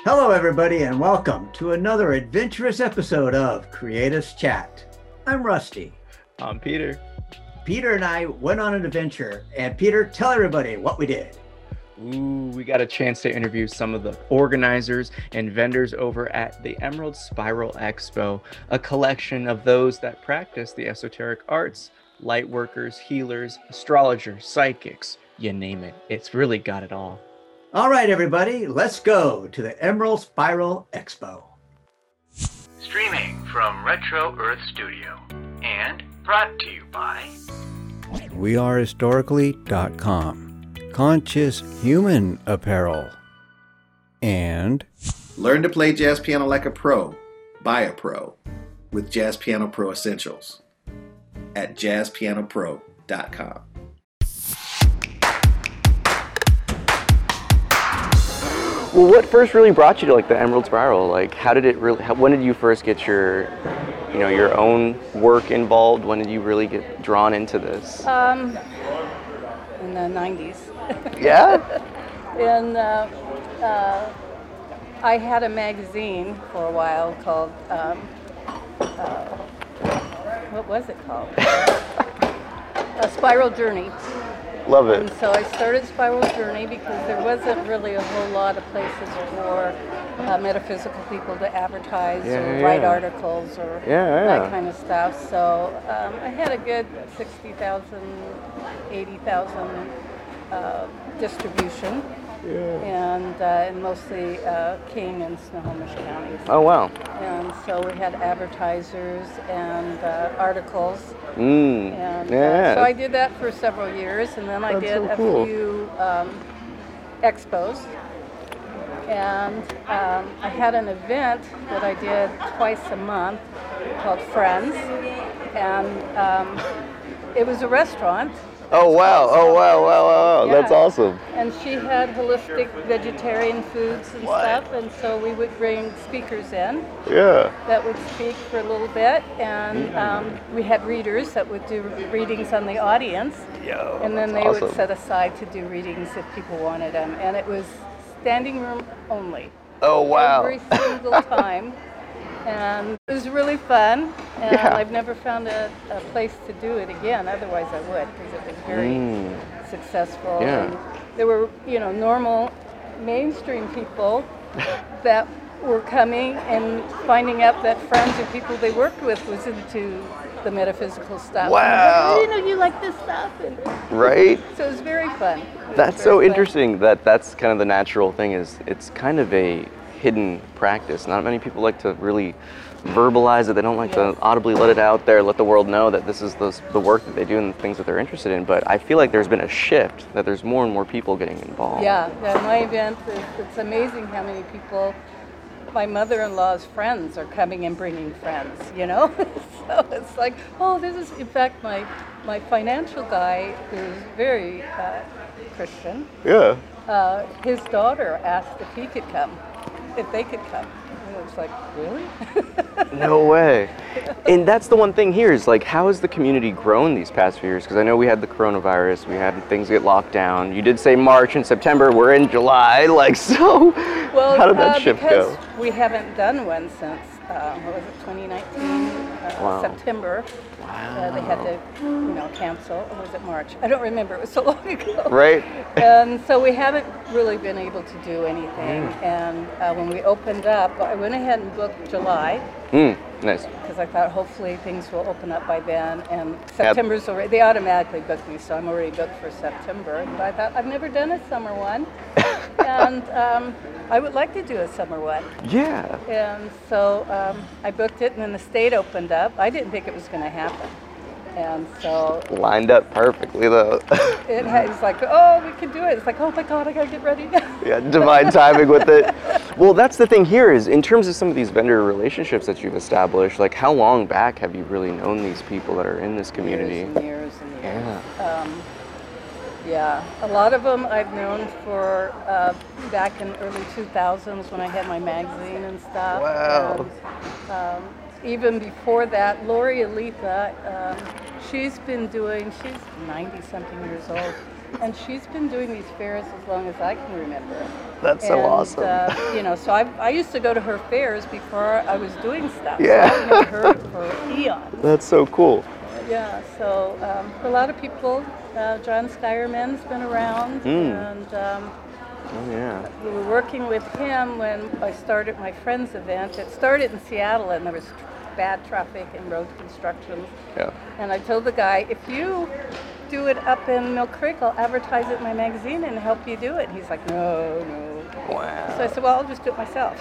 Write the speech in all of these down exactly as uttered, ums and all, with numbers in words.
Hello, everybody, and welcome to another adventurous episode of Creatives Chat. I'm Rusty. I'm Peter. Peter and I went on an adventure, and Peter, tell everybody what we did. Ooh, we got a chance to interview some of the organizers and vendors over at the Emerald Spiral Expo, a collection of those that practice the esoteric arts, light workers, healers, astrologers, psychics, you name it. It's really got it all. All right, everybody, let's go to the Emerald Spiral Expo. Streaming from Retro Earth Studio and brought to you by we are historically dot com, Conscious Human Apparel, and Learn to play jazz piano like a pro, by a pro, with Jazz Piano Pro Essentials at jazz piano pro dot com. Well, what first really brought you to like the Emerald Spiral? Like, how did it really? How, when did you first get your, you know, your own work involved? When did you really get drawn into this? Um, in the nineties. Yeah. and uh, uh, I had a magazine for a while called um, uh, what was it called? A Spiral Journey. Love it. And so I started Spiral Journey because there wasn't really a whole lot of places for uh, metaphysical people to advertise yeah, or yeah. write articles or yeah, yeah. that kind of stuff. So um, I had a good sixty thousand, eighty thousand uh, distribution. Yeah. And, uh, and mostly uh, King and Snohomish counties. Oh, wow. And so we had advertisers and uh, articles. Mm. And yeah. uh, so I did that for several years, and then I That's did so a cool. few um, expos. And um, I had an event that I did twice a month called Friends. And um, it was a restaurant. Oh wow! Oh wow! Wow! Wow! Yeah. That's awesome. And she had holistic vegetarian foods and What? stuff, and so we would bring speakers in Yeah. that would speak for a little bit, and um, we had readers that would do readings on the audience, Yo. and then they awesome. would set aside to do readings if people wanted them, and it was standing room only. Oh wow! Every single time. And it was really fun, and Yeah. I've never found a, a place to do it again. Otherwise, I would, because it was very Mm. successful. Yeah. And there were, you know, normal mainstream people that were coming and finding out that friends or people they worked with was into the metaphysical stuff. Wow. And I was like, oh, you know, you like this stuff. And Right? so it was very fun. It was That's very so fun. interesting that that's kind of the natural thing is it's kind of a hidden practice. Not many people like to really verbalize it. They don't like Yes. to audibly let it out there, let the world know that this is the, the work that they do and the things that they're interested in. But I feel like there's been a shift, that there's more and more people getting involved. Yeah, yeah, my event, is, it's amazing how many people, my mother-in-law's friends are coming and bringing friends, you know? So it's like, oh, this is, in fact, my, my financial guy, who's very uh, Christian, Yeah. uh, his daughter asked if he could come, if they could come. And it was like, really? No way. And that's the one thing here is like, how has the community grown these past few years? Because I know we had the coronavirus, we had things get locked down. You did say March and September, we're in July, like, so Well, how did that uh, shift because go? we haven't done one since, uh, what was it, twenty nineteen, uh, Wow. September. Wow. Uh, they had to, you know, cancel, or was it March? I don't remember, it was so long ago. Right? And so we haven't really been able to do anything. Mm. And uh, when we opened up, I went ahead and booked July, Mm, nice. because I thought hopefully things will open up by then. And September's already, they automatically booked me, so I'm already booked for September. But I thought, I've never done a summer one. And um, I would like to do a summer one. Yeah. And so um, I booked it, and then the state opened up. I didn't think it was going to happen. And so Lined up perfectly though. it ha- it's like, oh, we can do it. It's like, oh my God, I got to get ready. Yeah, divine timing with it. Well, that's the thing here is in terms of some of these vendor relationships that you've established, like how long back have you really known these people that are in this community? Years and years and years. Yeah. Um, yeah, a lot of them I've known for uh, back in early two thousands when I had my magazine and stuff. Wow. And, um, even before that, Lori Aletha, um, she's been doing, she's ninety something years old, And she's been doing these fairs as long as I can remember. That's so and, awesome. Uh, you know, so I, I used to go to her fairs before I was doing stuff. Yeah. So I've known her for eons. That's so cool. Yeah, so um, for a lot of people, uh, John Skyerman's been around, Mm. and um, Oh, yeah. we were working with him when I started my friend's event. It started in Seattle, and there was bad traffic and road construction. Yeah. And I told the guy, if you do it up in Mill Creek, I'll advertise it in my magazine and help you do it. And he's like, no, no. Wow. So I said, well, I'll just do it myself.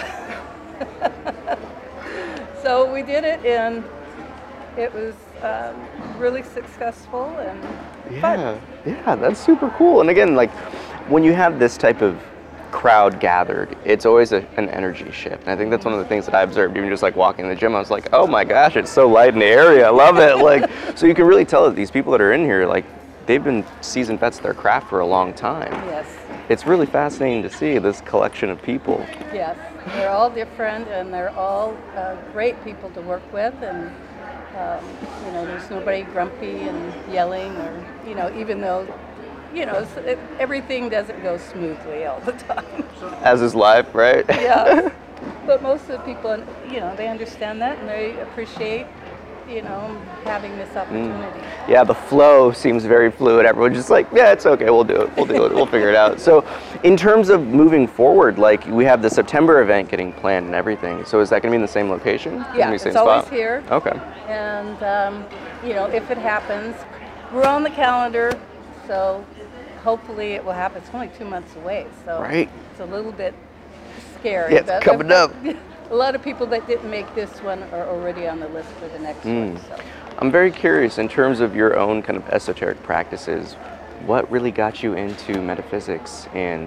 So we did it, and it was um, really successful and Yeah, fun. yeah, that's super cool. And again, like when you have this type of crowd gathered, it's always a, an energy shift. And I think that's one of the things that I observed, even just like walking in the gym. I was like, oh my gosh, it's so light in the area. I love it. Like, so you can really tell that these people that are in here, like, they've been seasoned vets of their craft for a long time. Yes, It's really fascinating to see this collection of people. yes. They're all different, and they're all uh, great people to work with. And um, you know, there's nobody grumpy and yelling, or you know, even though you know it's, it, everything doesn't go smoothly all the time. As is life, right? Yeah, but most of the people, you know, they understand that and they appreciate, you know, having this opportunity. Yeah, the flow seems very fluid. Everyone's just like, yeah, it's okay, we'll do it, we'll do it, we'll figure it out. So in terms of moving forward, like we have the September event getting planned and everything. So is that gonna be in the same location? Gonna Yeah, be the it's same always spot? here. Okay. And, um, you know, if it happens, we're on the calendar, so hopefully it will happen. It's only two months away, so Right. it's a little bit scary. Yeah, it's but coming up. A lot of people that didn't make this one are already on the list for the next Mm. one. So. I'm very curious, in terms of your own kind of esoteric practices, what really got you into metaphysics and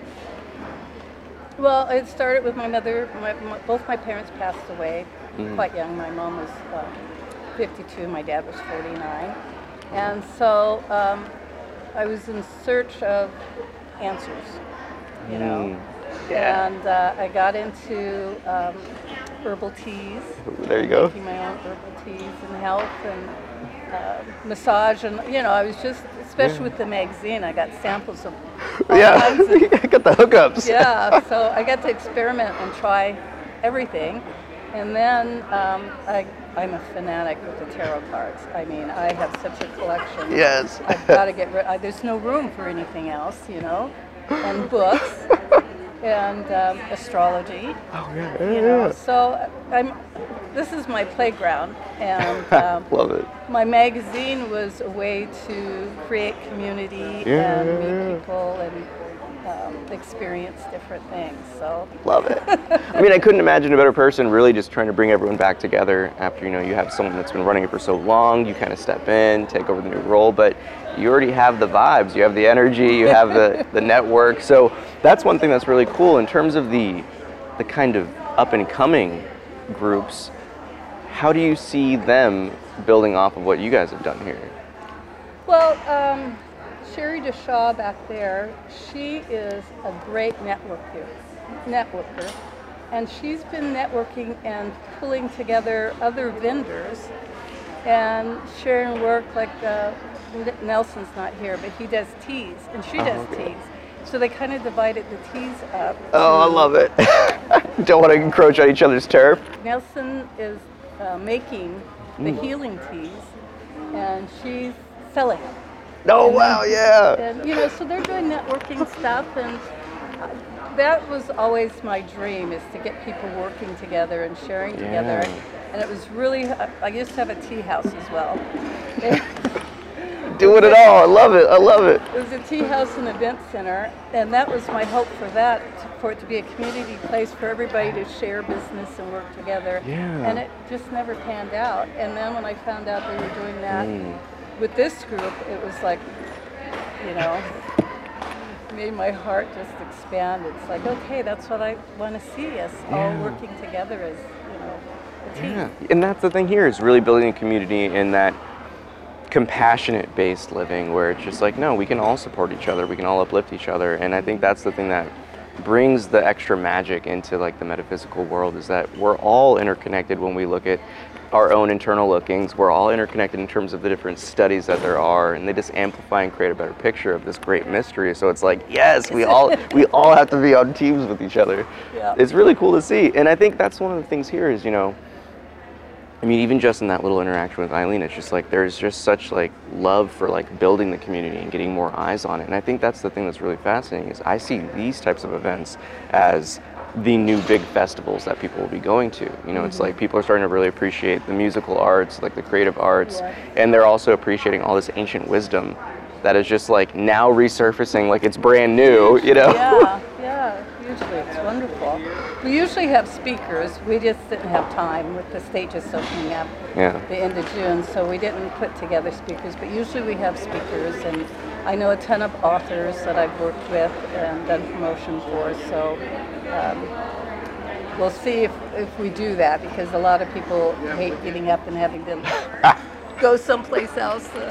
Well, it started with my mother. My, my, both my parents passed away Mhm. quite young. My mom was uh, fifty-two, my dad was forty-nine. And so um, I was in search of answers, you know. Mm, yeah. And uh, I got into um, herbal teas, There you go. making my own herbal teas and health and uh, massage. And, you know, I was just, especially with the magazine, I got samples of all Yeah, kinds of I got the hookups. yeah, so I got to experiment and try everything. And then um, I, I'm a fanatic with the tarot cards. I mean, I have such a collection. Yes. I've got to get rid. I, there's no room for anything else, you know. And books and um, astrology. Oh, yeah, You yeah, know, yeah. so I'm. This is my playground, and um, Love it. my magazine was a way to create community Yeah, and yeah, meet yeah. people and um, experience different things. So Love it. I mean, I couldn't imagine a better person really just trying to bring everyone back together after, you know, you have someone that's been running it for so long, you kind of step in, take over the new role, but you already have the vibes, you have the energy, you have the, the network. So that's one thing that's really cool in terms of the, the kind of up and coming groups. How do you see them building off of what you guys have done here? Well, um, Sherry DeShaw back there, she is a great networker, networker, and she's been networking and pulling together other vendors and sharing work. Like uh, Nelson's not here, but he does teas, and she Oh, does okay. teas. So they kind of divided the teas up. Oh, I to- love it. Don't want to encroach on each other's turf. Nelson is uh, making the Mm. healing teas, and she's selling them. Oh, And wow, then- yeah. And you know, so they're doing networking stuff, and uh, that was always my dream, is to get people working together and sharing together. Yeah. And it was really, I used to have a tea house as well. Doing it all. I love it. I love it. It was a tea house and event center, and that was my hope for that, for it to be a community place for everybody to share business and work together. Yeah. And it just never panned out. And then when I found out they were doing that Mm. with this group, it was like, you know, made my heart just expand. It's like, okay, that's what I want to see us all Yeah. working together as, you know, a team. Yeah. And that's the thing here, is really building a community in that compassionate based living where it's just like, no, we can all support each other, we can all uplift each other. And I think that's the thing that brings the extra magic into like the metaphysical world, is that we're all interconnected when we look at our own internal lookings. We're all interconnected in terms of the different studies that there are, and they just amplify and create a better picture of this great mystery. So it's like, yes, we all we all have to be on teams with each other. Yeah. It's really cool to see, and I think that's one of the things here is, you know, I mean, even just in that little interaction with Eileen, it's just like there's just such like love for like building the community and getting more eyes on it. And I think that's the thing that's really fascinating is I see these types of events as the new big festivals that people will be going to. You know, mm-hmm. It's like people are starting to really appreciate the musical arts, like the creative arts, yeah. And they're also appreciating all this ancient wisdom that is just like now resurfacing like it's brand new, you know? Yeah, yeah, usually it's wonderful. We usually have speakers. We just didn't have time with the stages opening up yeah. the end of June, so we didn't put together speakers, but usually we have speakers, and I know a ton of authors that I've worked with and done promotion for, so um, we'll see if, if we do that, because a lot of people hate getting up and having to go someplace else uh,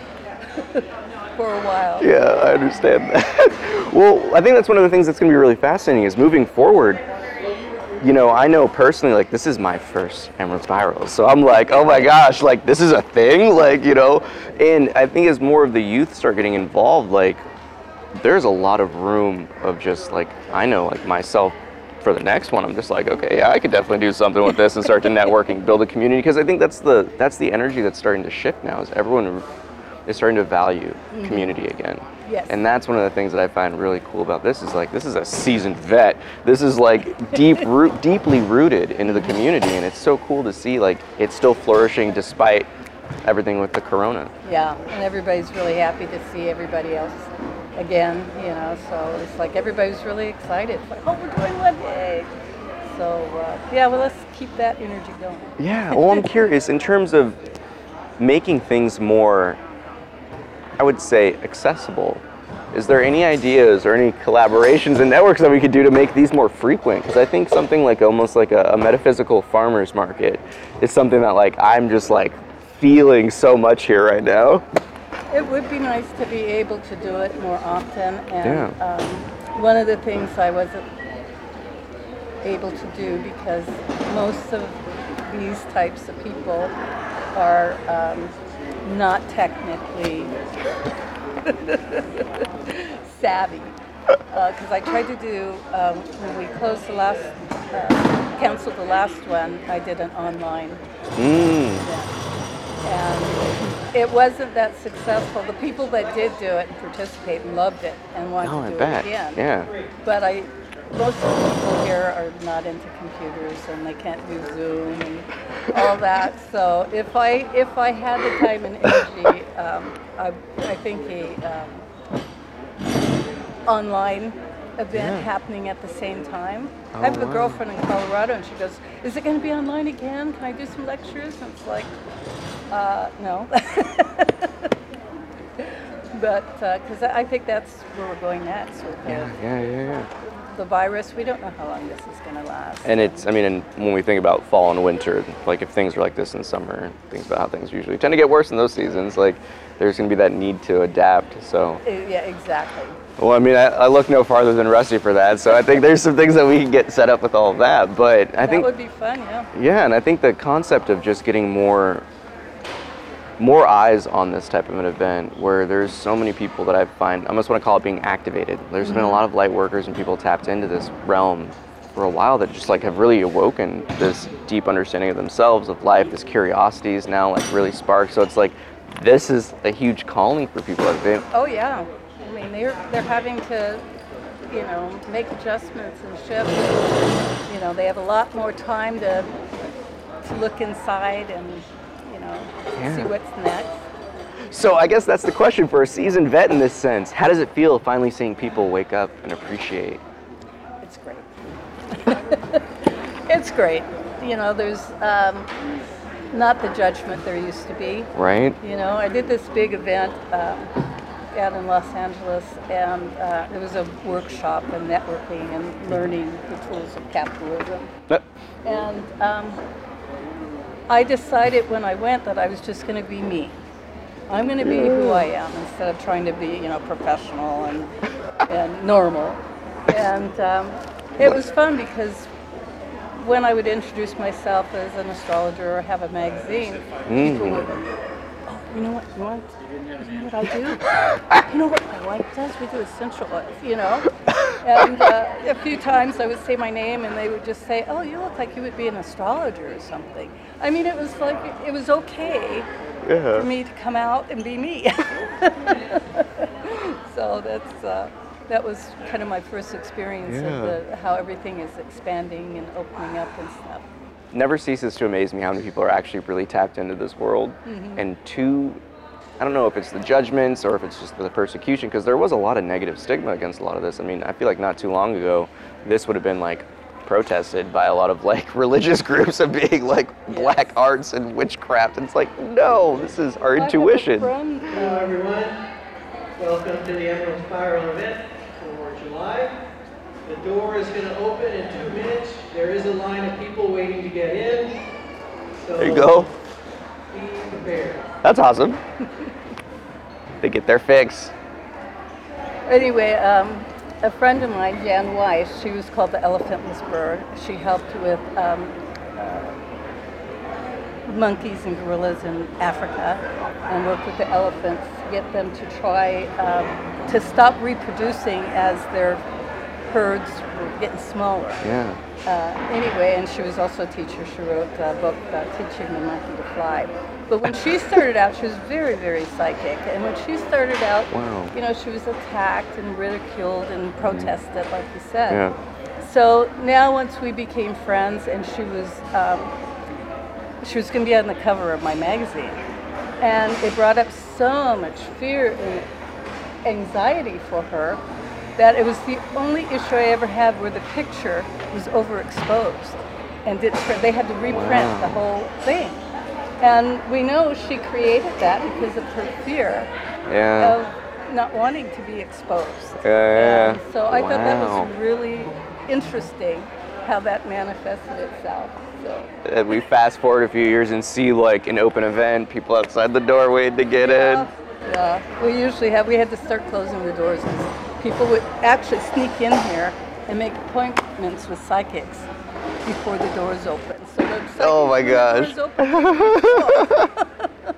for a while. Yeah, I understand that. Well, I think that's one of the things that's going to be really fascinating is moving forward. You know, I know personally, like, this is my first Emerald Spiral, so I'm like, oh my gosh, like, this is a thing, like, you know, and I think as more of the youth start getting involved, like, there's a lot of room of just, like, I know, like, myself, for the next one, I'm just like, okay, yeah, I could definitely do something with this and start to networking, build a community, because I think that's the, that's the energy that's starting to shift now, is everyone is starting to value mm-hmm. community again. Yes. And that's one of the things that I find really cool about this is like, this is a seasoned vet. This is like deep root, deeply rooted into the community. And it's so cool to see like it's still flourishing despite everything with the corona. Yeah, and everybody's really happy to see everybody else again, you know, so it's like everybody's really excited. It's like, oh, we're doing one day. So, uh, yeah, well, let's keep that energy going. Yeah, well, I'm curious, in terms of making things more, I would say, accessible, is there any ideas or any collaborations and networks that we could do to make these more frequent? Because I think something like almost like a, a metaphysical farmer's market is something that like I'm just like feeling so much here right now. It would be nice to be able to do it more often, and yeah. um, one of the things I wasn't able to do because most of these types of people are um, not technically savvy, because uh, I tried to do, um, when we closed the last, uh, canceled the last one, I did an online mm. event. And it wasn't that successful. The people that did do it and participate loved it and wanted oh, to I do bet. it again. Yeah. But I, most of the people here are not into computers and they can't do Zoom and all that. So if I if I had the time and energy, um, I, I think a um, online event yeah. happening at the same time. Oh, I have a wow. girlfriend in Colorado, and she goes, "Is it going to be online again? Can I do some lectures?" And it's like, uh, no. But because uh, I think that's where we're going next with the, Yeah, yeah, yeah, yeah. the virus. We don't know how long this is going to last. And it's, I mean, and when we think about fall and winter, like if things are like this in summer, things about how things usually tend to get worse in those seasons, like there's going to be that need to adapt, so. Yeah, exactly. Well, I mean, I, I look no farther than Rusty for that, so I think there's some things that we can get set up with all of that, but I that think. That would be fun, yeah. Yeah, and I think the concept of just getting more more eyes on this type of an event where there's so many people that I find, I almost want to call it being activated. There's mm-hmm. been a lot of light workers and people tapped into this realm for a while that just like have really awoken this deep understanding of themselves, of life, this curiosity is now like really sparked. So it's like, this is a huge calling for people, I think. Oh yeah, I mean, they're, they're having to, you know, make adjustments and shifts. You know, they have a lot more time to, to look inside and, you know, yeah. see what's next. So I guess that's the question for a seasoned vet in this sense. How does it feel finally seeing people wake up and appreciate? It's great. It's great. You know, there's um, not the judgment there used to be. Right. You know, I did this big event um, out in Los Angeles, and uh, it was a workshop and networking and learning the tools of capitalism. Yep. And um, I decided when I went that I was just going to be me. I'm going to be who I am instead of trying to be, you know, professional and and normal. And um, it was fun because when I would introduce myself as an astrologer or have a magazine, Mm. people would, oh, you know what, you want, you know what I do? You know what my wife does? We do essential oils, you know? And uh, a few times I would say my name and they would just say, oh, you look like you would be an astrologer or something. I mean, it was like, it was okay Yeah. for me to come out and be me. So that's uh, that was kind of my first experience Yeah. of the, how everything is expanding and opening up and stuff. Never ceases to amaze me how many people are actually really tapped into this world. Mm-hmm. And two, I don't know if it's the judgments or if it's just the persecution, because there was a lot of negative stigma against a lot of this. I mean, I feel like not too long ago, this would have been like protested by a lot of like religious groups of being like black arts and witchcraft. And it's like, no, this is our I have a intuition. friend, Hello uh, everyone, welcome to the Emerald Spiral event for July. The door is going to open in two minutes. There is a line of people waiting to get in. So There you go. Be prepared. That's awesome. They get their fix. Anyway, um, a friend of mine, Jan Weiss, she was called the Elephant Whisperer. She helped with um, uh, monkeys and gorillas in Africa and worked with the elephants to get them to try um, to stop reproducing as their herds were getting smaller. Yeah. Uh, anyway, and she was also a teacher. She wrote a book uh, teaching the monkey to fly. But when she started out, she was very, very psychic. And when she started out, Wow. you know, she was attacked and ridiculed and protested, like you said. Yeah. So now, once we became friends, and she was um, she was going to be on the cover of my magazine, and it brought up so much fear and anxiety for her that it was the only issue I ever had where the picture was overexposed, and it, they had to reprint Wow. the whole thing. And we know she created that because of her fear Yeah. of not wanting to be exposed. Yeah, yeah. And so I thought that Wow. was really interesting how that manifested itself. So And we fast forward a few years and see like an open event, people outside the door waiting to get in. yeah, we usually have, we had to start closing the doors because people would actually sneak in here and make appointments with psychics before the doors open. So the psychics, Oh my when the gosh. doors open,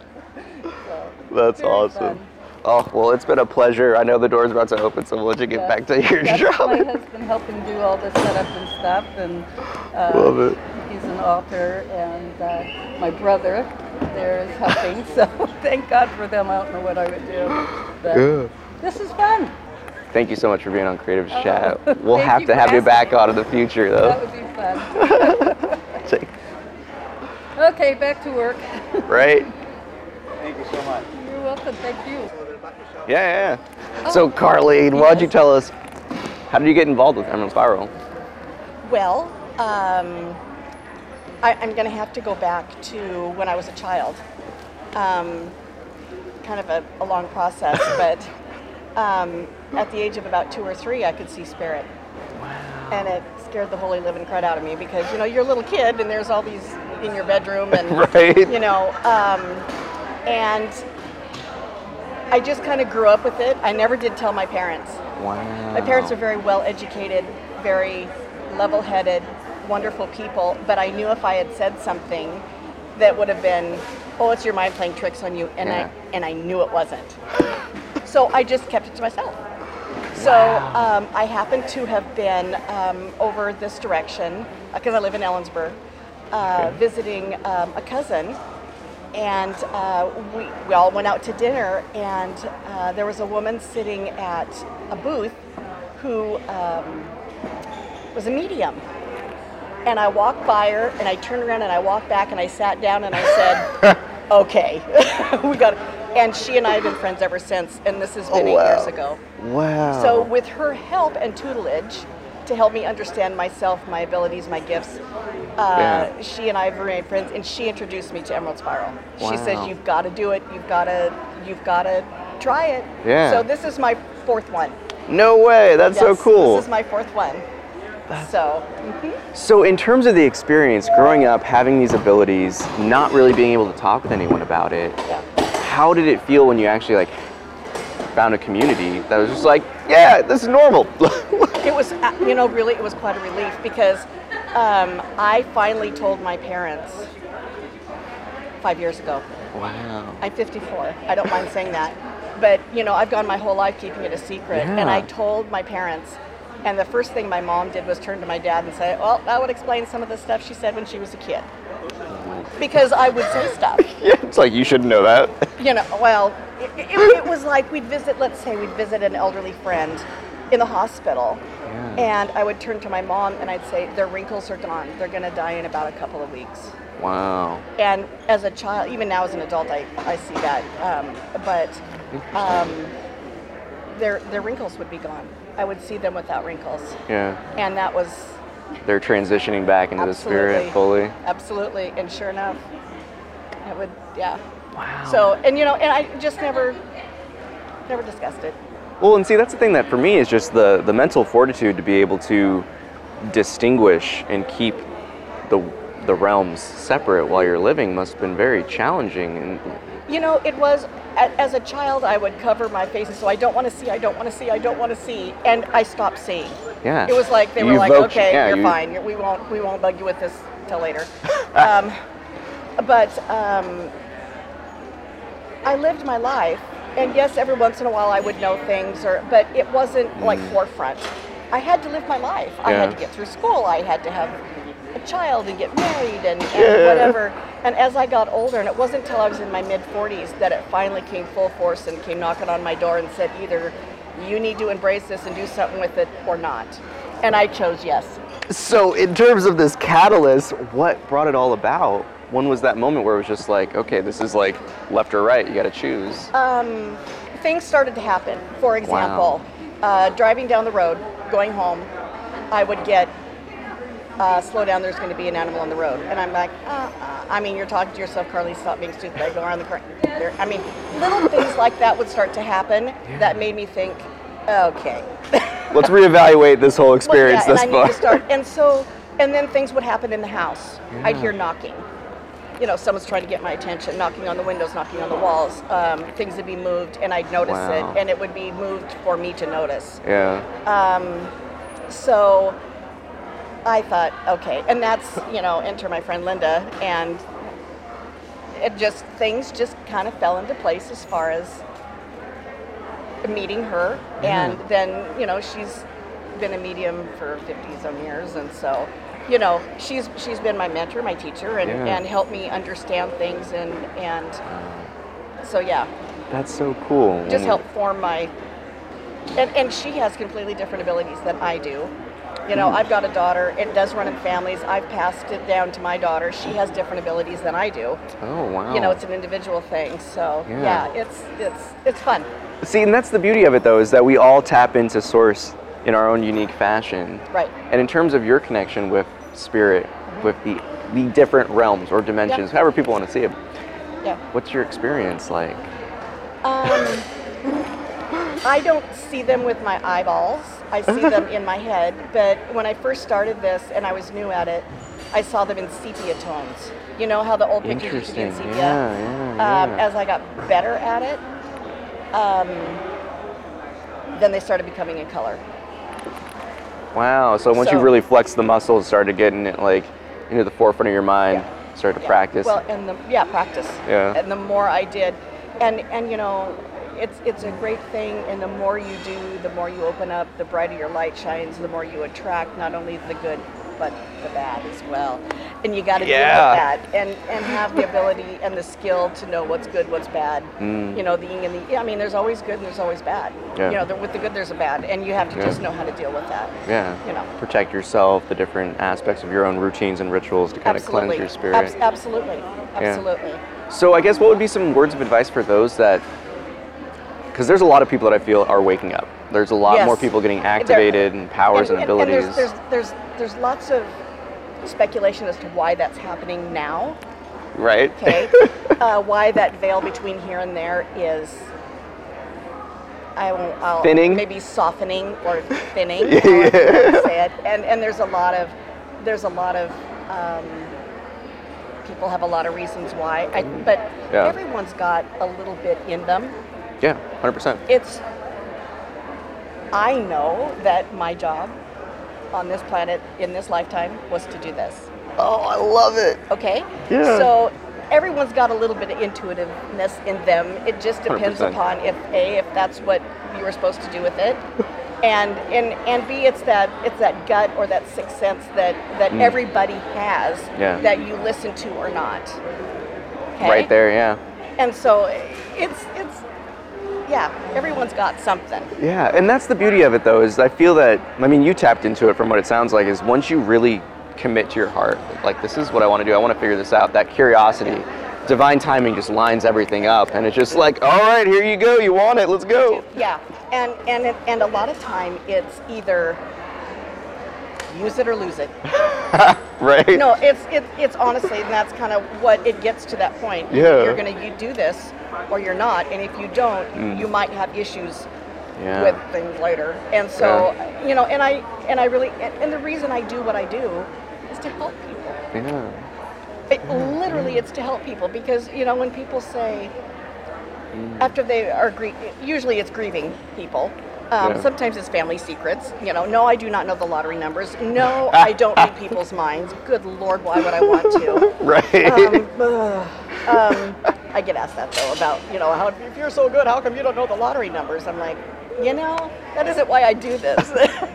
so, That's very awesome. fun. Oh, well, it's been a pleasure. I know the door's about to open, so we'll let you get Yeah. back to your That's job. my husband helping do all the setup and stuff, and uh, Love it. he's an author, and uh, my brother there is helping. So thank God for them. I don't know what I would do, but Yeah. this is fun. Thank you so much for being on Creative Oh, Chat. We'll thank have you to for have you back asking. on in the future, That though. would be fun. Take- Okay, back to work. right? You're welcome. Thank you. Yeah, yeah. So, Carlene, why don't you Yes. tell us, how did you get involved with Emerald Spiral? Well, um, I, I'm going to have to go back to when I was a child. Um, kind of a, a long process, but um, at the age of about two or three, I could see spirit. Wow. And it scared the holy living crud out of me because, you know, you're a little kid and there's all these in your bedroom and, Right. you know, um, and I just kind of grew up with it. I never did tell my parents. Wow. My parents are very well educated, very level-headed, wonderful people, but I knew if I had said something that would have been, oh, it's your mind playing tricks on you, and Yeah. I and I knew it wasn't. So I just kept it to myself. So um, I happen to have been um, over this direction, because I live in Ellensburg, uh, visiting um, a cousin, and uh, we, we all went out to dinner, and uh, there was a woman sitting at a booth who um, was a medium. And I walked by her, and I turned around, and I walked back, and I sat down, and I said, okay, we got it. And she and I have been friends ever since, and this has been Oh, eight wow. years ago. Wow. So with her help and tutelage to help me understand myself, my abilities, my gifts, uh, Yeah. she and I have remained friends, and she introduced me to Emerald Spiral. She Wow. says, you've got to do it, you've got to, you've got to try it. Yeah. So this is my fourth one. No way. That's so Yes, cool. This is my fourth one. So, So in terms of the experience, growing up, having these abilities, not really being able to talk with anyone about it, yeah. how did it feel when you actually like found a community that was just like, yeah, this is normal? It was, uh, you know, really, it was quite a relief because Um, I finally told my parents five years ago. Wow. I'm fifty-four. I don't mind saying that. But, you know, I've gone my whole life keeping it a secret. Yeah. And I told my parents. And the first thing my mom did was turn to my dad and say, well, that would explain some of the stuff she said when she was a kid. Because I would say stuff. Yeah, it's like you should know that. You know, well, it, it, it was like we'd visit, let's say we'd visit an elderly friend in the hospital. Yeah. And I would turn to my mom and I'd say, their wrinkles are gone. They're going to die in about a couple of weeks. Wow. And as a child, even now as an adult, I, I see that. Um, but um, their their wrinkles would be gone. I would see them without wrinkles. Yeah. And that was They're transitioning back into absolutely, the spirit fully. Absolutely. And sure enough, I would, yeah. Wow. So, and you know, and I just never, never discussed it. Well, and see, that's the thing that for me is just the, the mental fortitude to be able to distinguish and keep the the realms separate while you're living must have been very challenging. And You know, it was, a- as a child, I would cover my face and so I don't want to see, I don't want to see, I don't want to see. And I stopped seeing. yeah, It was like, they You were like, evoked- okay, yeah, you're you- fine. You're, we won't we won't bug you with this till later. um, but um, I lived my life. And yes, every once in a while I would know things, or but it wasn't like forefront. I had to live my life. I had Yeah. to get through school. I had to have a child and get married and, and Yeah. whatever. And as I got older, and it wasn't until I was in my mid forties that it finally came full force and came knocking on my door and said, either you need to embrace this and do something with it or not. And I chose yes. So in terms of this catalyst, what brought it all about? When was that moment where it was just like, okay, this is like left or right, you got to choose? Um, things started to happen. For example, uh, driving down the road, going home, I would get, uh, slow down, there's going to be an animal on the road. And I'm like, uh, uh, I mean, you're talking to yourself, Carly, stop being stupid. I go around the car. There, I mean, little things like that would start to happen that made me think, okay. Let's reevaluate this whole experience Well, yeah, thus and I far. need to start. And so, and then things would happen in the house. I'd hear knocking. You know, someone's trying to get my attention, knocking on the windows, knocking on the walls. Um, things would be moved, and I'd notice Wow. it, and it would be moved for me to notice. Yeah. Um, so I thought, okay, and that's, you know, enter my friend Linda, and it just, things just kind of fell into place as far as meeting her, and then, you know, she's been a medium for fifty some years, and so, you know, she's she's been my mentor, my teacher, and, Yeah. and helped me understand things, and and so yeah, That's so cool. just helped form my, and, and she has completely different abilities than I do. You know, I've got a daughter, it does run in families, I've passed it down to my daughter, she has different abilities than I do. Oh, wow. You know, it's an individual thing, so Yeah. yeah, it's it's it's fun. See, and that's the beauty of it, though, is that we all tap into source in our own unique fashion. Right. And in terms of your connection with spirit, with the the different realms or dimensions, however people want to see it, Yeah. what's your experience like? Um, I don't see them with my eyeballs. I see them in my head. But when I first started this and I was new at it, I saw them in sepia tones. You know how the old pictures used to be in Interesting. sepia? Yeah, yeah, Um, yeah. as I got better at it, um, then they started becoming in color. Wow. So once you So- really flexed the muscles, started getting it like into the forefront of your mind, started to Yeah. practice. Well, and the yeah, practice. Yeah. And the more I did, and and you know, it's it's a great thing. And the more you do, the more you open up, the brighter your light shines. The more you attract not only the good, but the bad as well. And you got to Yeah. deal with that, and and have the ability and the skill to know what's good, what's bad. Mm. You know, the yin and the. I mean, there's always good and there's always bad. Yeah. You know, there, with the good there's a bad, and you have to Yeah. just know how to deal with that. yeah. You know. Protect yourself, the different aspects of your own routines and rituals to kind of Absolutely. cleanse your spirit. Abs- absolutely. Absolutely. So I guess what would be some words of advice for those that, because there's a lot of people that I feel are waking up. There's a lot Yes. more people getting activated and powers and, abilities. And there's, there's, there's, there's lots of speculation as to why that's happening now, right? okay? uh, why that veil between here and there is, I won't, I'll Thinning? maybe softening or thinning, Yeah. however you want to say it. And, and there's a lot of, there's a lot of, um, people have a lot of reasons why, I, but Yeah. everyone's got a little bit in them. Yeah, one hundred percent. It's, I know that my job on this planet in this lifetime was to do this. Oh, I love it. Okay? Yeah. So everyone's got a little bit of intuitiveness in them. It just depends one hundred percent. upon if A, if that's what you were supposed to do with it. And and and B, it's that it's that gut or that sixth sense that, that Mm. everybody has Yeah. that you listen to or not. Okay? Right there, yeah. And so it's it's yeah, everyone's got something. Yeah, and that's the beauty of it, though, is I feel that, I mean, you tapped into it from what it sounds like, is once you really commit to your heart, like, this is what I want to do, I want to figure this out, that curiosity, divine timing just lines everything up, and it's just like, all right, here you go, you want it, let's go. Yeah, and and it, and a lot of time it's either use it or lose it. Right? No, it's it, it's honestly, and that's kind of what it gets to that point. Yeah. You're gonna you do this or you're not, and if you don't, Mm. you might have issues Yeah. with things later. And so, you know, and I and I really and, and the reason I do what I do is to help people. Yeah. It, literally, it's to help people because you know when people say Mm. after they are grie- usually it's grieving people. Um, Yeah. Sometimes it's family secrets. You know, no, I do not know the lottery numbers. No, I don't read people's minds. Good Lord, why would I want to? Right. Um, ugh. um, I get asked that though about you know how if you're so good, how come you don't know the lottery numbers? I'm like, you know, that isn't why I do this.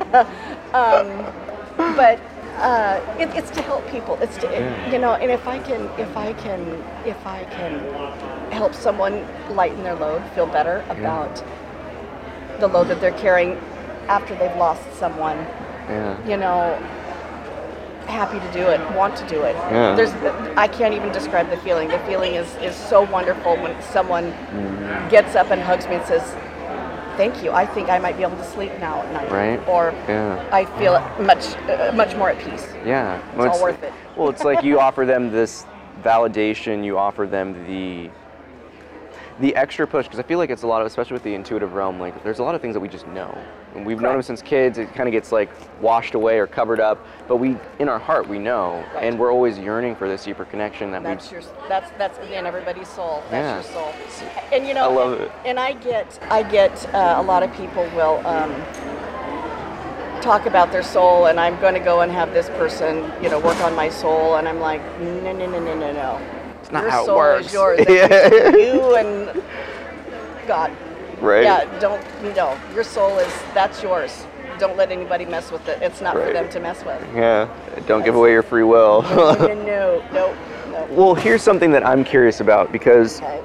um, but uh, it, it's to help people. It's to you know, and if I can, if I can, if I can help someone lighten their load, feel better about the load that they're carrying after they've lost someone, Yeah. you know, happy to do it, want to do it. Yeah. There's, I can't even describe the feeling. The feeling is, is so wonderful when someone Mm. gets up and hugs me and says, thank you, I think I might be able to sleep now at night. Right. Or Yeah. I feel much, uh, much more at peace. Yeah. It's all worth it. Well, it's like you offer them this validation, you offer them the the extra push, because I feel like it's a lot of, especially with the intuitive realm, like there's a lot of things that we just know. And we've known them Correct. since kids, it kind of gets like washed away or covered up, but we, in our heart, we know, Right. and we're always yearning for this deeper connection that That's we your, that's that's in everybody's soul. That's Yeah. your soul. And you know, I love and, it. and I get, I get uh, a lot of people will um, talk about their soul, and I'm going to go and have this person, you know, work on my soul, and I'm like, no, no, no, no, no, no. It's not your how it soul works. is yours. That's Yeah. between you and God. Right. Yeah, don't, no, your soul is, that's yours. Don't let anybody mess with it. It's not for Right. them to mess with. Yeah. Don't give away your free will. No, no, no, no, no. Well, here's something that I'm curious about, because Okay.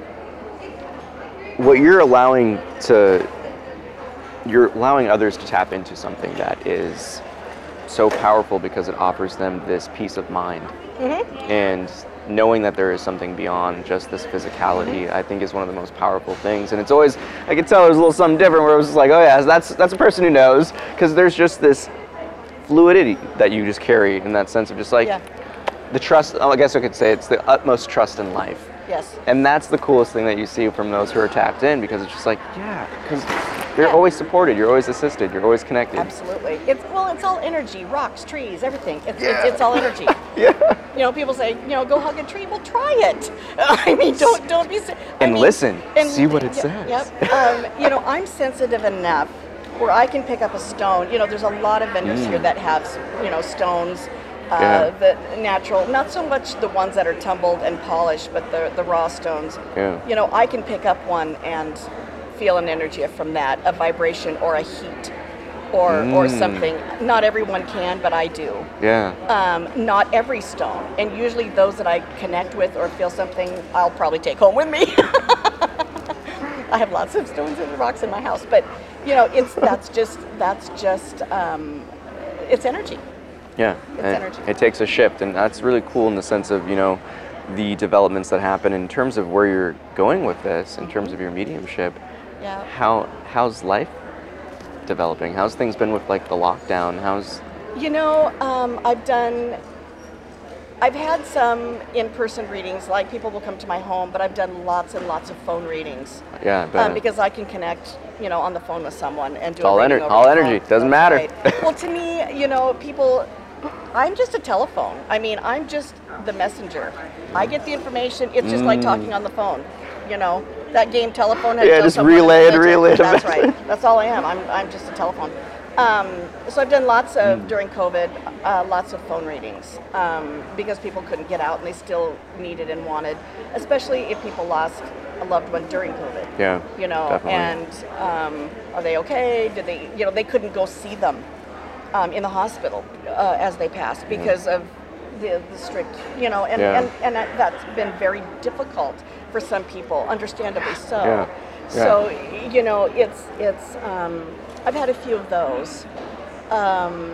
what you're allowing to, you're allowing others to tap into something that is so powerful because it offers them this peace of mind. Mm-hmm. And knowing that there is something beyond just this physicality, I think is one of the most powerful things. And it's always, I can tell there's a little something different where it was just like, oh yeah, that's that's a person who knows, because there's just this fluidity that you just carry in that sense of just like, Yeah. the trust, I guess I could say it's the utmost trust in life. Yes. And that's the coolest thing that you see from those who are tapped in, because it's just like, yeah, because they're Yeah. always supported, you're always assisted, you're always connected. Absolutely. It's well, it's all energy, rocks, trees, everything. It's Yeah. it's, it's all energy. Yeah. You know, people say, you know, go hug a tree. Well, try it. I mean, don't don't be. si- I And mean, listen, see what it yep, says. Yep. Um, you know, I'm sensitive enough where I can pick up a stone. You know, there's a lot of vendors Mm. here that have, you know, stones. Uh, Yeah. The natural, not so much the ones that are tumbled and polished, but the the raw stones. Yeah. You know, I can pick up one and feel an energy from that, a vibration or a heat, or or Mm. something. Not everyone can, but I do. Yeah. Um, not every stone, and usually those that I connect with or feel something, I'll probably take home with me. I have lots of stones and rocks in my house, but you know, it's that's just that's just um, it's energy. Yeah, It's and energy. it takes a shift, and that's really cool in the sense of, you know, the developments that happen in terms of where you're going with this, in terms of your mediumship. Yeah. How how's life developing? How's things been with like the lockdown? How's You know, um, I've done, I've had some in-person readings, like people will come to my home, but I've done lots and lots of phone readings. yeah, Um, better. because I can connect, you know, on the phone with someone and do It's all a reading ener- over all the energy. phone. Doesn't matter. Right. Well, to me, you know, people, I'm just a telephone. I mean, I'm just the messenger. I get the information. It's just like talking on the phone. You know, that game telephone. had Yeah, no just someone relay in and the relay the That's message. right. That's all I am. I'm, I'm just a telephone. Um, so I've done lots of, during COVID, uh, lots of phone readings um, because people couldn't get out and they still needed and wanted, especially if people lost a loved one during COVID. Yeah, You know, definitely. and um, are they okay? Did they, you know, they couldn't go see them um, in the hospital uh, as they passed because of the, the strict, you know, and, Yeah. and, and that, that's been very difficult for some people, understandably so. Yeah. Yeah. So, you know, it's, it's, um, I've had a few of those. Um,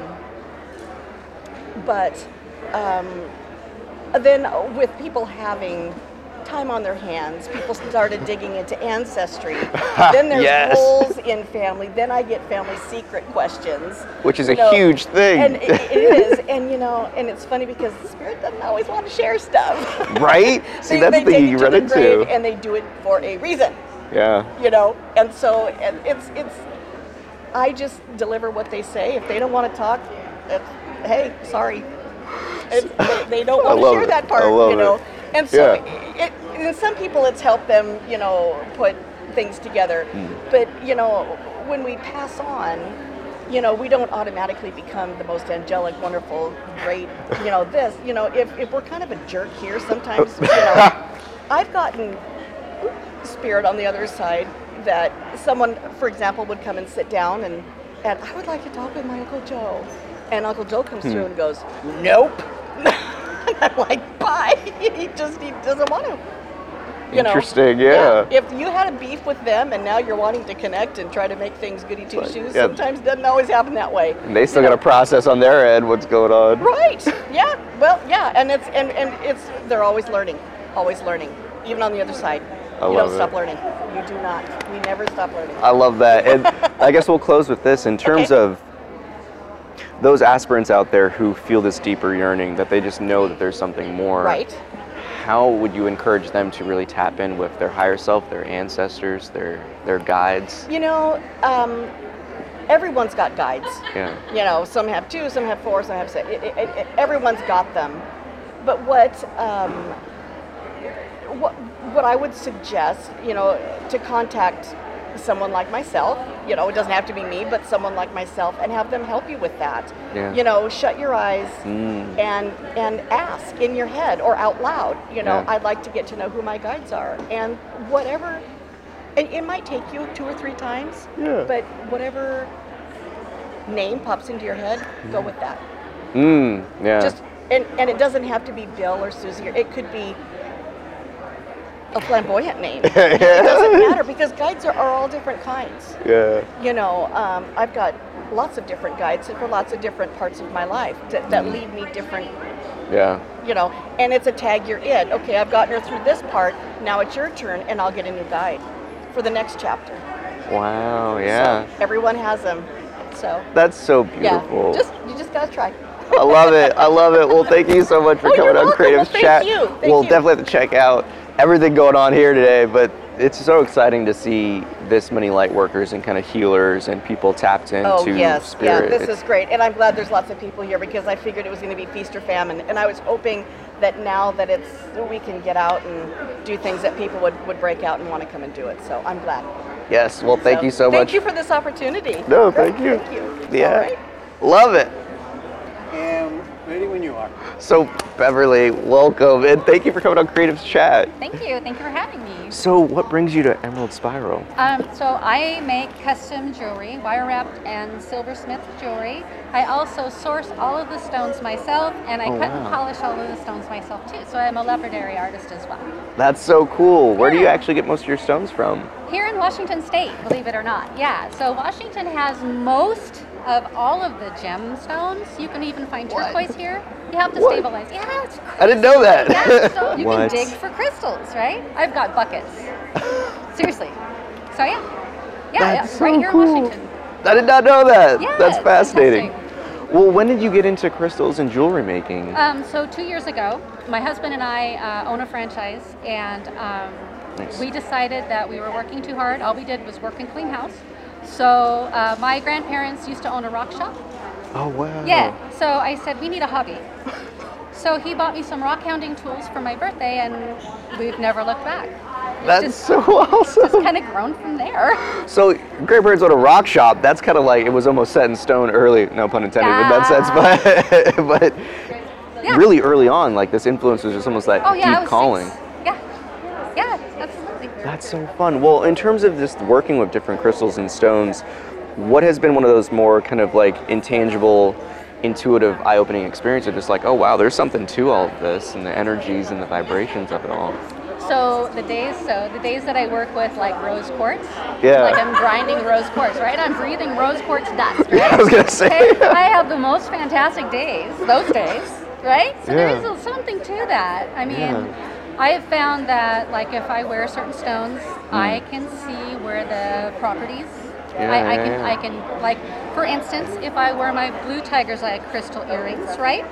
but um, then with people having time on their hands, people started digging into ancestry. Then there's Yes. roles in family. Then I get family secret questions. Which is you a know, huge thing. And it, it is. And, you know, and it's funny because the spirit doesn't always want to share stuff. Right? See, They- that's they the take thing it you to run the into. grave and they do it for a reason. Yeah. You know, and so and it's it's I just deliver what they say. If they don't want to talk, it's, hey, sorry. It's, they, they don't I want to love share it. that I part, love you know. it. And so Yeah. it, and some people it's helped them, you know, put things together. Mm. But, you know, when we pass on, you know, we don't automatically become the most angelic, wonderful, great, you know, this, you know, if, if we're kind of a jerk here sometimes, you know, I've gotten spirit on the other side that someone, for example, would come and sit down and, and I would like to talk with my Uncle Joe. And Uncle Joe comes Hmm. through and goes, nope. And I'm like, bye. He just he doesn't want to. You know? Interesting, yeah. If you had a beef with them and now you're wanting to connect and try to make things goody two Right, shoes, yeah. sometimes it doesn't always happen that way. And they still You got know? to process on their end what's going on. Right. Yeah. Well, yeah, and it's and, and it's they're always learning, always learning, even on the other side. I you love don't stop it. learning. You do not. We never stop learning. I love that. And I guess we'll close with this in terms Okay. of those aspirants out there who feel this deeper yearning, that they just know that there's something more. Right. How would you encourage them to really tap in with their higher self, their ancestors, their their guides? You know, um, everyone's got guides. Yeah. You know, some have two, some have four, some have six. It, it, it, everyone's got them. But what um, what what I would suggest, you know, to contact someone like myself, you know, it doesn't have to be me, but someone like myself, and have them help you with that. Yeah. You know, shut your eyes Mm. and and ask in your head or out loud. You know, Yeah. I'd like to get to know who my guides are, and whatever. And it might take you two or three times, Yeah. but whatever name pops into your head, go with that. Mm. Yeah. Just and, and it doesn't have to be Bill or Susie, or it could be a flamboyant name. It doesn't matter because guides are, are all different kinds. yeah. You know, um, I've got lots of different guides for lots of different parts of my life that, that lead me different, Yeah. you know, and it's a tag you're in. Okay, I've gotten her through this part, now it's your turn, and I'll get a new guide for the next chapter. Wow. Yeah. So everyone has them. So That's so yeah, beautiful. just you just gotta try. I love it. I love it. Well, thank you so much for Oh, you're coming on welcome. Creative Well, thank Chat. you. Thank we'll you. definitely have to check out everything going on here today, but it's so exciting to see this many light workers and kind of healers and people tapped into Oh yes, spirit. yeah, this It's- is great, and I'm glad there's lots of people here because I figured it was going to be feast or famine, and I was hoping that now that it's we can get out and do things that people would, would break out and want to come and do it. So I'm glad. Yes. Well, thank you so Thank much. you for this opportunity. No, thank you. Thank you. Yeah. All right. Love it. And ready when you are. So, Beverly, welcome, and thank you for coming on Creative Chat. Thank you. Thank you for having me. So, what brings you to Emerald Spiral? Um, so I make custom jewelry, wire wrapped and silversmith jewelry. I also source all of the stones myself, and I Oh, cut wow. and polish all of the stones myself too. So I'm a lapidary artist as well. That's so cool. Where do you Yeah. actually get most of your stones from? Here in Washington State, believe it or not. Yeah. So Washington has most of all of the gemstones. You can even find What? turquoise here. You have to What? stabilize. Yeah, it's I didn't know that. Yeah, so you What? can dig for crystals, right? I've got buckets. Seriously. So yeah. Yeah, That's yeah, so right here cool. in Washington. I did not know that. Yeah, That's it's fascinating. fantastic. Well, when did you get into crystals and jewelry making? Um, so two years ago, my husband and I uh, own a franchise, and um, Nice. we decided that we were working too hard. All we did was work and clean house. So uh, my grandparents used to own a rock shop. Oh, wow. Yeah. So I said, we need a hobby. So he bought me some rock hounding tools for my birthday, and we've never looked back. That's just, so awesome. Just kind of grown from there. So Great Birds on a rock shop, that's kind of like, it was almost set in stone early, no pun intended in that sense, but, but yeah. really early on, like this influence was just almost that oh, yeah, I deep was calling. Six. Yeah, yeah, absolutely. That's so fun. Well, in terms of just working with different crystals and stones, what has been one of those more kind of like intangible, intuitive, eye-opening experiences? Just like, oh wow, there's something to all of this, and the energies and the vibrations of it all. So the days, so the days that I work with like rose quartz, yeah, like I'm grinding rose quartz, right? I'm breathing rose quartz dust. Right? Yeah, I was gonna say. Okay? I have the most fantastic days, those days, right? So yeah. there is something to that. I mean, yeah. I have found that like if I wear certain stones, mm. I can see where the properties. Yeah, I, I yeah, can, yeah. I can like, for instance, if I wear my blue tiger's eye crystal earrings, right?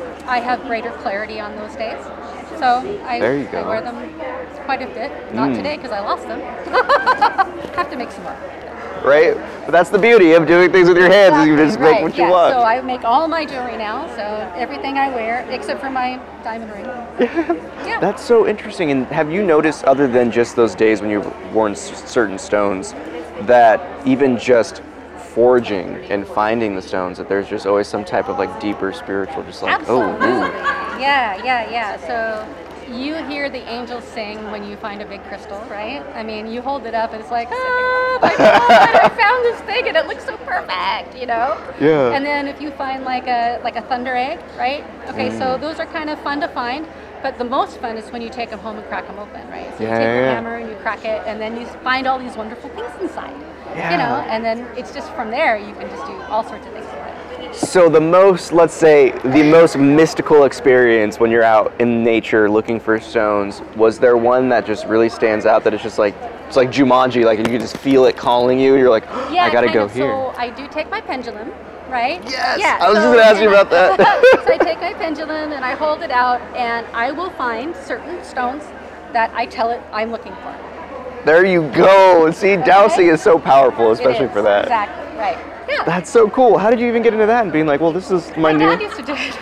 I have greater clarity on those days. So I, there you go. I wear them quite a bit. Not mm. today because I lost them. Have to make some more. Right? But that's the beauty of doing things with your hands, exactly, is you just right. make what yeah. you want. So I make all my jewelry now, so everything I wear, except for my diamond ring. Yeah. That's so interesting. And have you noticed, other than just those days when you've worn s- certain stones, that even just forging and finding the stones, that there's just always some type of like deeper spiritual, just like, Absolutely. oh, ooh. Yeah, yeah, yeah. So you hear the angels sing when you find a big crystal, right? I mean, you hold it up and it's like, oh my God, I found this thing and it looks so perfect, you know? Yeah. And then if you find like a like a thunder egg, right? Okay, mm. so those are kind of fun to find. But the most fun is when you take them home and crack them open, right? So yeah, you take yeah, the yeah. hammer and you crack it, and then you find all these wonderful things inside. Yeah. You know, and then it's just from there you can just do all sorts of things with it. So the most, let's say, the most mystical experience when you're out in nature looking for stones, was there one that just really stands out that it's just like, it's like Jumanji, like you can just feel it calling you, you're like, oh, yeah, I gotta kind go of, here. So I do take my pendulum, right? Yes! Yeah, I was so, just gonna ask you about that. So I take my pendulum and I hold it out and I will find certain stones that I tell it I'm looking for. There you go. See, okay. dowsing is so powerful, especially is, for that. Exactly, right. Yeah. That's so cool. How did you even get into that and being like, well, this is my, my new... dad used to do it.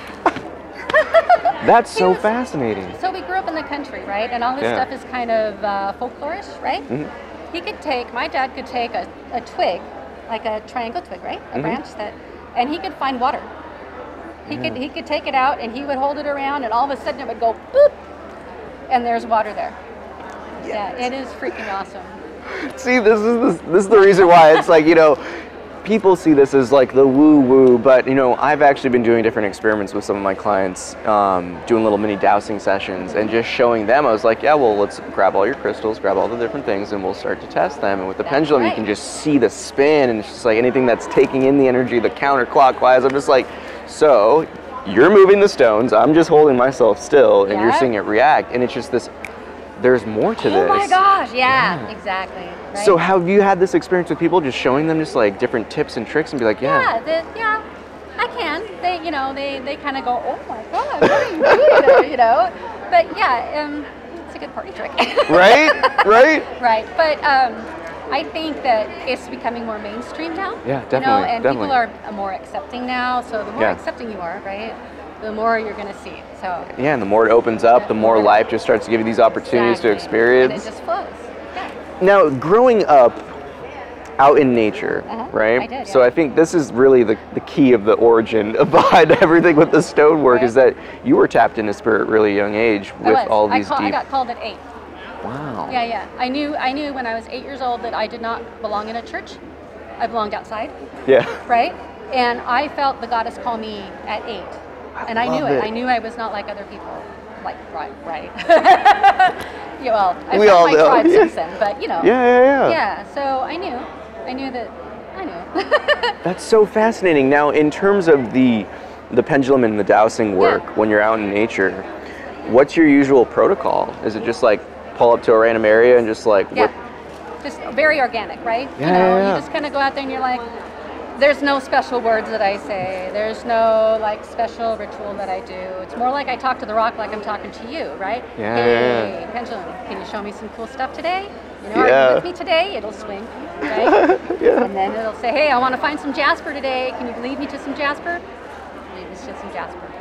That's so was, fascinating. So we grew up in the country, right? And all this yeah. stuff is kind of uh, folklorish, right? Mm-hmm. He could take, my dad could take a, a twig, like a triangle twig, right? A mm-hmm. branch that, and he could find water. He yeah. could he could take it out and he would hold it around and all of a sudden it would go boop, and there's water there. Yes. Yeah, it is freaking awesome. See, this is this, this is the reason why it's like, you know, people see this as like the woo-woo, but, you know, I've actually been doing different experiments with some of my clients, um, doing little mini dowsing sessions and just showing them. I was like, yeah, well, let's grab all your crystals, grab all the different things, and we'll start to test them. And with the that's pendulum, right. you can just see the spin, and it's just like anything that's taking in the energy, the counterclockwise. I'm just like, so you're moving the stones, I'm just holding myself still, and yeah. you're seeing it react. And it's just this, there's more to oh this. Oh my gosh, yeah, yeah. exactly. Right? So have you had this experience with people just showing them just like different tips and tricks and be like, yeah. Yeah, the, yeah, I can. They, you know, they, they kind of go, oh my God, what are you doing there, you know? But yeah, um, it's a good party trick. Right, right. Right, but um, I think that it's becoming more mainstream now. Yeah, definitely, You know, and definitely. people are more accepting now, so the more yeah. accepting you are, right, the more you're going to see. So yeah, and the more it opens up, the, the more, more life just starts to give you these opportunities exactly. to experience. And it just flows. Yeah. Now, growing up out in nature, uh-huh. right? I did, so yeah. I think this is really the, the key of the origin behind everything with the stonework, right. is that you were tapped into spirit at a really young age with all these I call, deep... I got called at eight. Wow. Yeah, yeah. I knew I knew when I was eight years old that I did not belong in a church. I belonged outside. Yeah. Right? And I felt the goddess call me at eight. I and I knew it. it. I knew I was not like other people. Like, right, right. yeah, well, I've we had all my know. tribe yeah. since then, but you know. Yeah, yeah, yeah. Yeah, so I knew. I knew that, I knew. That's so fascinating. Now, in terms of the the pendulum and the dowsing work, yeah. when you're out in nature, what's your usual protocol? Is it just like pull up to a random area and just like... Yeah, what? just very organic, right? Yeah, you know, yeah, yeah. you just kind of go out there and you're like, there's no special words that I say. There's no like special ritual that I do. It's more like I talk to the rock like I'm talking to you, right? Yeah, hey, yeah. pendulum, can you show me some cool stuff today? You know, yeah. are you with me today? It'll swing, right? yeah. And then it'll say, hey, I want to find some jasper today. Can you lead me to some jasper? Lead me to some jasper.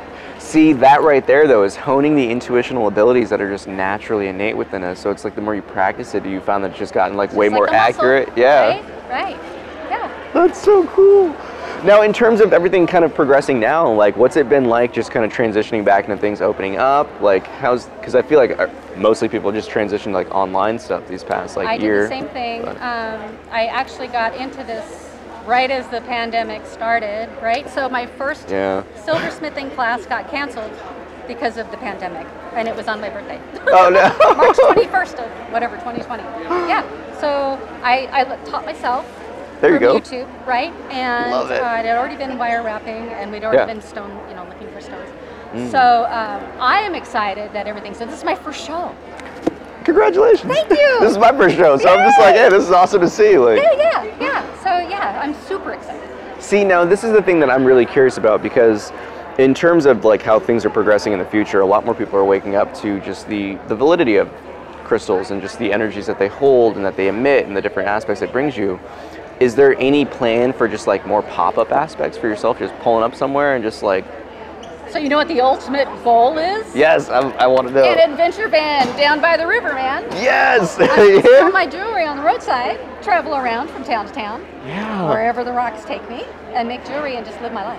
See, that right there, though, is honing the intuitional abilities that are just naturally innate within us. So it's like the more you practice it, you found that it's just gotten like Just way like more a muscle, accurate. Yeah. Right, right. Yeah. That's so cool. Now, in terms of everything kind of progressing now, like, what's it been like just kind of transitioning back into things opening up? Like, how's, because I feel like uh, mostly people just transitioned like online stuff these past like I year. did the same thing. Um, I actually got into this right as the pandemic started, right? So my first Yeah. silversmithing class got canceled because of the pandemic, and it was on my birthday. Oh, no. March twenty-first of whatever, twenty twenty. Yeah, so I, I taught myself There you from go. YouTube, right? And Love it. Uh, I'd already been wire wrapping, and we'd already Yeah. been stone, you know, looking for stones. Mm. So um, I am excited that everything, so this is my first show. Congratulations. Thank you. This is my first show, so I'm just like, hey, this is awesome to see. Like, Yeah, yeah, yeah. So yeah, I'm super excited. see, now this is the thing that I'm really curious about, because in terms of like how things are progressing in the future, a lot more people are waking up to just the, the validity of crystals and just the energies that they hold and that they emit and the different aspects it brings you. Is there any plan for just like more pop-up aspects for yourself, just pulling up somewhere and just like, So you know what the ultimate goal is? yes, I, I want to know. An adventure van down by the river, man. Yes! I just Yeah. sell my jewelry on the roadside, travel around from town to town, Yeah. wherever the rocks take me, and make jewelry and just live my life.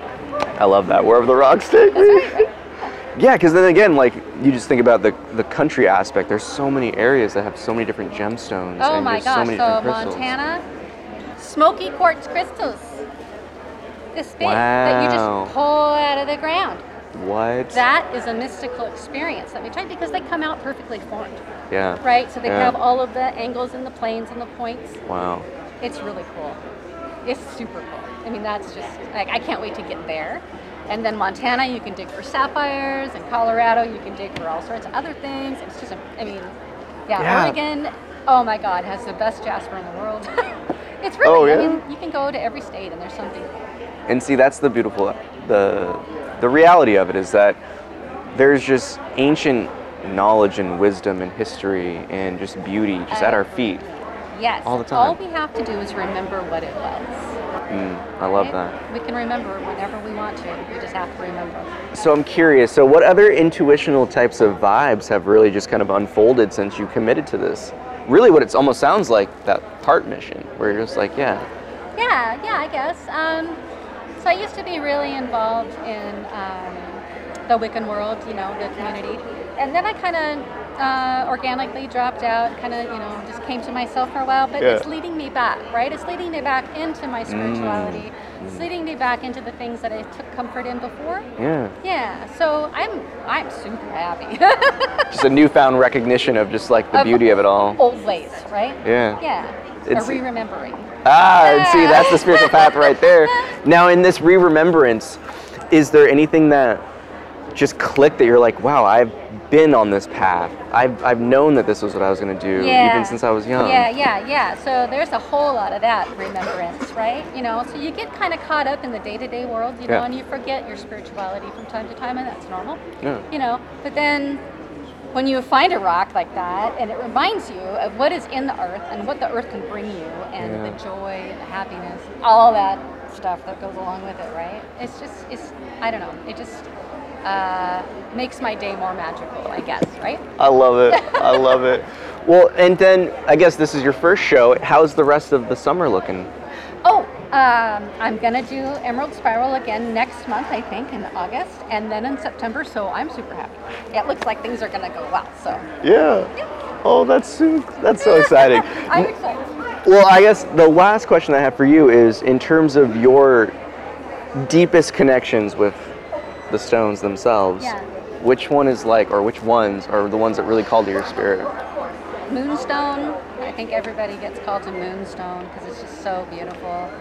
I love that. Wherever the rocks take That's me. right, right? Yeah, because then again, like you just think about the the country aspect. There's so many areas that have so many different gemstones. Oh and my just so gosh, many so different crystals. Montana, smoky quartz crystals. This big that you Wow. just pull out of the ground. What? That is a mystical experience that we try because they come out perfectly formed, Yeah. right? So they Yeah. have all of the angles and the planes and the points. Wow. It's really cool. It's super cool. I mean, that's just, like, I can't wait to get there. And then Montana, you can dig for sapphires, and Colorado, you can dig for all sorts of other things. It's just, a, I mean, yeah, Yeah. Oregon, oh my God, has the best jasper in the world. It's really, Oh, yeah? I mean, you can go to every state and there's something. And see, that's the beautiful, the the reality of it is that there's just ancient knowledge and wisdom and history and just beauty just at our feet. Yes, All the all time. we have to do is remember what it was. Mm, I love right? that. We can remember whenever we want to. We just have to remember. So I'm curious, so what other intuitional types of vibes have really just kind of unfolded since you committed to this? Really what it almost sounds like, that heart mission, where you're just like, yeah. Yeah, yeah, I guess. Um, so I used to be really involved in um, the Wiccan world, you know, the community. And then I kind of uh, organically dropped out, kind of, you know, just came to myself for a while. But Yeah. it's leading me back, right? It's leading me back into my spirituality. Mm. It's leading me back into the things that I took comfort in before. Yeah. Yeah, so I'm I'm super happy. Just a newfound recognition of just like the Of beauty of it all. Old ways, right? Yeah. Yeah. It's- a re-remembering. Ah, and see, that's the spiritual path right there. Now, in this re-remembrance, is there anything that just clicked that you're like, wow, I've been on this path. I've, I've known that this was what I was going to do, Yeah. even since I was young. Yeah, yeah, yeah. So there's a whole lot of that remembrance, right? You know, so you get kind of caught up in the day-to-day world, you know, Yeah. and you forget your spirituality from time to time, and that's normal. Yeah. You know, but then when you find a rock like that, and it reminds you of what is in the earth and what the earth can bring you, and Yeah. the joy and the happiness, all that stuff that goes along with it, right? It's just, it's, I don't know, it just uh, makes my day more magical, I guess, right? I love it. I love it. Well, and then I guess this is your first show. How's the rest of the summer looking? Oh, um, I'm gonna do Emerald Spiral again next month, I think, in August, and then in September. So I'm super happy. It looks like things are gonna go well. So Yeah. Oh, that's so, that's so exciting. I'm excited. Well, I guess the last question I have for you is, in terms of your deepest connections with the stones themselves, Yeah. which one is like, or which ones are the ones that really call to your spirit? Moonstone. I think everybody gets called to Moonstone because it's just so beautiful.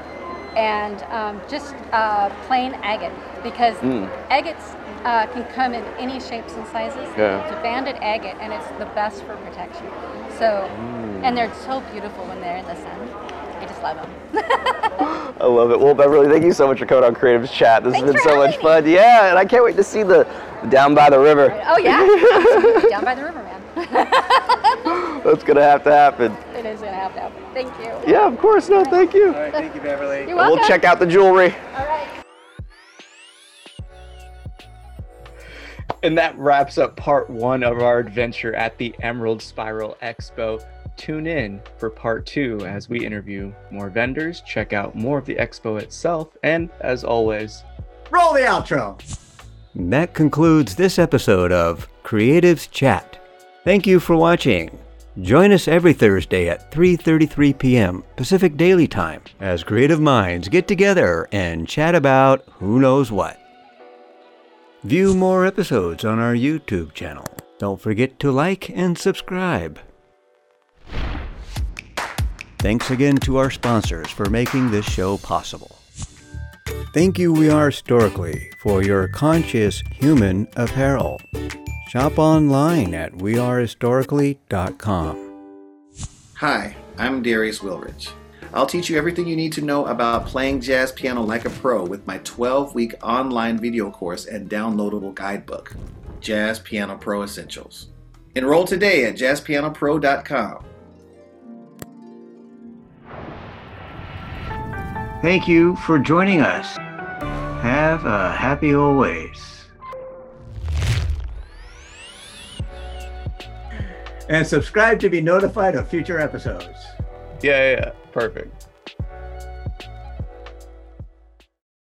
And um, just uh, plain agate, because Mm. agates uh, can come in any shapes and sizes. Yeah. It's a banded agate, and it's the best for protection. So, Mm. and they're so beautiful when they're in the sun. I just love them. I love it. Well, Beverly, thank you so much for coming on Creatives Chat. This Thanks has been for so much having fun. Yeah, and I can't wait to see the Down by the River. Oh yeah, absolutely. Down by the river, man. That's gonna have to happen. It is gonna have to happen. Thank you. Yeah, of course. No, thank you. All right, thank you, Beverly. You're welcome. We'll check out the jewelry. All right. And that wraps up part one of our adventure at the Emerald Spiral Expo. Tune in for part two as we interview more vendors, check out more of the expo itself, and as always, roll the outro. That concludes this episode of Creatives Chat. Thank you for watching. Join us every Thursday at three thirty-three p.m. Pacific Daily Time as creative minds get together and chat about who knows what. View more episodes on our YouTube channel. Don't forget to like and subscribe. Thanks again to our sponsors for making this show possible. Thank you, We Are Storically, for your conscious human apparel. Shop online at we are historically dot com. Hi, I'm Darius Wilrich. I'll teach you everything you need to know about playing jazz piano like a pro with my twelve-week online video course and downloadable guidebook, Jazz Piano Pro Essentials. Enroll today at jazz piano pro dot com. Thank you for joining us. Have a happy always. And subscribe to be notified of future episodes. yeah, yeah, yeah. Perfect.